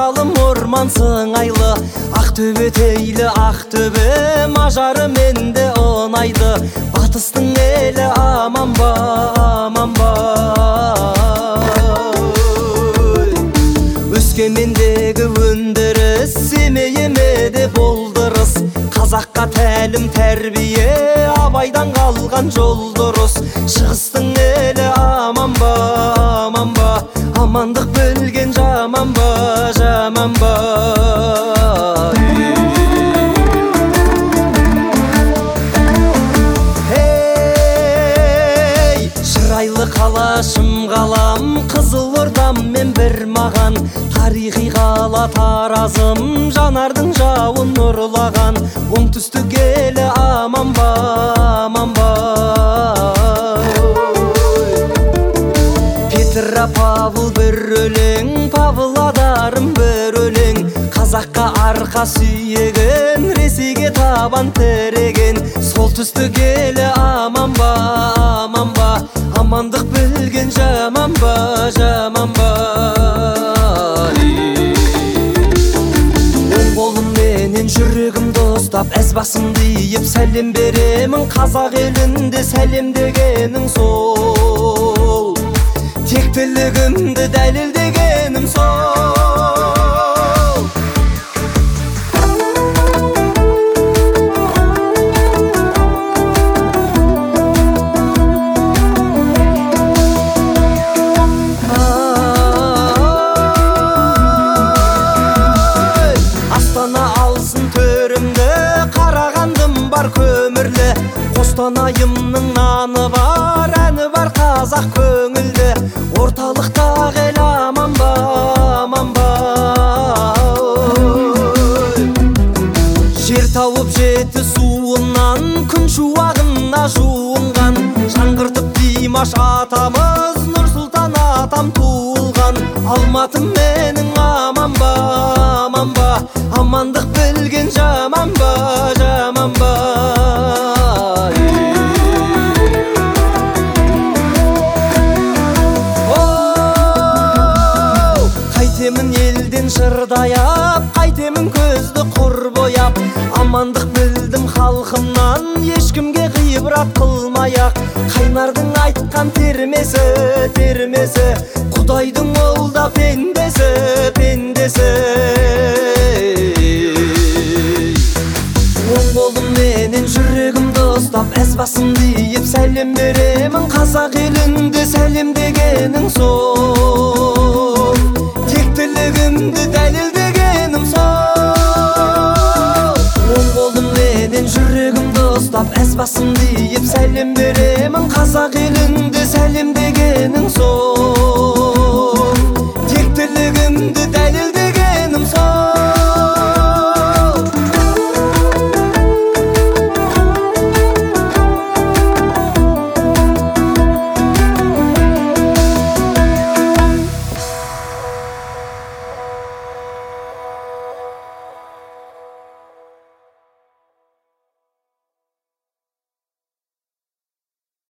аралым орман сыңайлы, Ақтөбе тейлі Ақтөбе, мажары менде онайды. Батыстың елі аман ба, аман ба. Өскемендегі өндіріс, Семейіме де болдырыс. Қазаққа тәлім тәрбие, Абайдан қалған жол дұрыс. Шығыстың елі аман ба, аман ба. Амандық білген жаман ба, жаман ба. Ей, шырайлы қалашым қалам, Қызылордам мен бір маған. Тарихи қала Таразым, жанардың жауын нұрлаған. Оңтүстік елі аман ба, аман ба. Петропавл бір өлең, Павлодарым бір өлең. Қазаққа арқа сүйеген, Ресейге табан тіреген. Солтүстік елі аман ба, аман ба. Амандық білген жаман ба, жаман ба. Оң қолымменен жүрегімді ұстап, әз басымды иіп сәлем беремін. Қазақ елінде сәлем дегенің сол, тектілігімді дәлелдегенім сол. Астана алсын төрімді, Қарағандым бар көмірлі. Қостанайымның наны бар, әні бар қазақ көңілді. Орталықтағы ел аман ба, аман ба. Жер тауып жеті суынан, күн шуағына жуынған. Жаңғыртып Димаш атамыз, Нұрсұлтан атам туылған. Алматым менің аман ба, аман ба. Амандық білген жаман ба, жаман ба. Қайтемін елден шырдаяп, қайтемін көзді құр бояп. Амандық білдім халқымнан, ешкімге ғибрат қылмаяқ. Қайнардың айтқан термесі, термесі, Құдайдың ол да пендесі, пендесі. Оң қолымменен жүрегімді ұстап, әз басымды иіп сәлем беремін. Қазақ елінде сәлем дегенің сол, тектілігімді дәлелдегенім сол. Оң қолымменен жүрегімді ұстап, әз басымды иіп сәлем беремін. Қазақ елінде сәлем дегенің сол.